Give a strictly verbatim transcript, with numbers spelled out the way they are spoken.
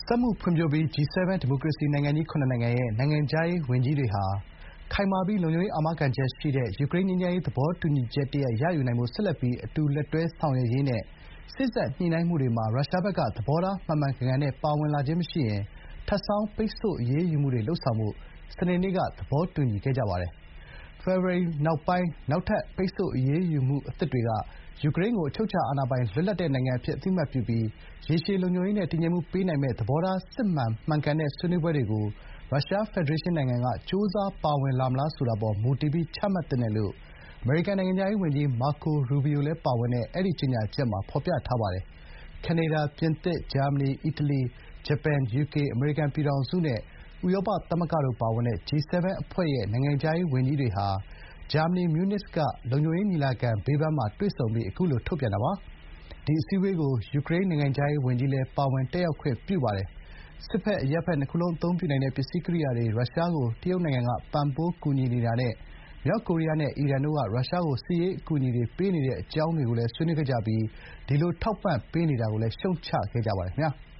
စက်မှုဖွံ့ဖြိုးပြီး ဂျီ ဆဲဗင်း ဒီမိုကရေစီနိုင်ငံကြီး ခုနစ်နိုင်ငံရဲ့ နိုင်ငံခြားရေးဝန်ကြီးတွေဟာ ခိုင်မာပြီး လုံခြုံရေးအာမခံချက်ရှိတဲ့ ယူကရိန်းငြိမ်းချမ်းရေးသဘောတူညီချက်တရပ်ရယူနိုင်ဖို့ ဆက်လက်ပြီး အတူလက်တွဲဆောင်ရွက်ရေးနဲ့ စေ့စပ်ညှိနှိုင်းမှုတွေမှာ ရုရှားဘက်က သဘောထားမှန်မှန်ကန်ကန်နဲ့ ပါဝင်လာခြင်းမရှိရင် ထပ်ဆောင်း ပိတ်ဆို့အရေးယူမှုတွေလုပ်ဆောင်ဖို့ စနေနေ့က သဘောတူညီခဲ့ကြပါတယ်။ ဖေဖော်ဝါရီနောက်ပိုင်း နောက်ထပ် ပိတ်ဆို့အရေးယူမှုအသစ်တွေက ယူကရိန်းကို အချုပ်အခြာအာဏာပိုင် လွတ်လပ်တဲ့နိုင်ငံအဖြစ် အသိအမှတ်ပြုပြီး ရေရှည်လုံခြုံရေးနဲ့ တည်ငြိမ်မှုပေးနိုင်မယ့် သဘောထား စစ်မှန်မှန်ကန်တဲ့ဆွေးနွေးပွဲတွေကို ရုရှားဖက်ဒရေးရှင်းနိုင်ငံက ကြိုးစားပါဝင်လာမလားဆိုတာအပေါ် မူတည်ပြီး ချမှတ်သင့်တယ်လို့ အမေရိကန်နိုင်ငံခြားရေးဝန်ကြီး မာကို ရူဘီယိုလည်းပါဝင်တဲ့ အဲဒီ ကြေညာချက်မှာ ဖော်ပြထားပါတယ်။ ကနေဒါ၊ ပြင်သစ်၊ ဂျာမနီ၊ အီတလီ၊ ဂျပန်၊ ယူကေ၊ အမေရိကန်ပြည်ထောင်စုနဲ့ ဥရောပသမဂ္ဂတို့ပါဝင်တဲ့ ဂျီ ဆဲဗင်း အဖွဲ့ရဲ့ နိုင်ငံခြားရေးဝန်ကြီးတွေဟာ ဂျာမနီ၊ မြူးနစ်က လုံခြုံရေးညီလာခံဘေးပန်းမှာ တွေ့ဆုံပြီး အခုလို ထုတ်ပြန်တာပါ။ ဒီအစည်းအဝေးကို ယူကရိန်းနိုင်ငံခြားရေးဝန်ကြီးလည်း ပါဝင်တက်ရောက်ခွင့်ပြုပါတယ်။ စစ်ဘက်-အရပ်ဘက်နှစ်ခုလုံးအသုံးပြုနိုင်တဲ့ ပစ္စည်းကိရိယာတွေ ရုရှားကို တရုတ်နိုင်ငံက ပံ့ပိုးကူညီနေတာနဲ့ မြောက်ကိုရီးယားနဲ့ အီရန်တို့က ရုရှားကို စစ်ရေးအကူအညီတွေပေးနေတဲ့အကြောင်းတွေကိုလည်း ဆွေးနွေးခဲ့ကြပြီး ဒီလို ထောက်ပံ့ပေးနေတာကိုလည်း ရှုတ်ချခဲ့ကြပါတယ်ခင်ဗျာ။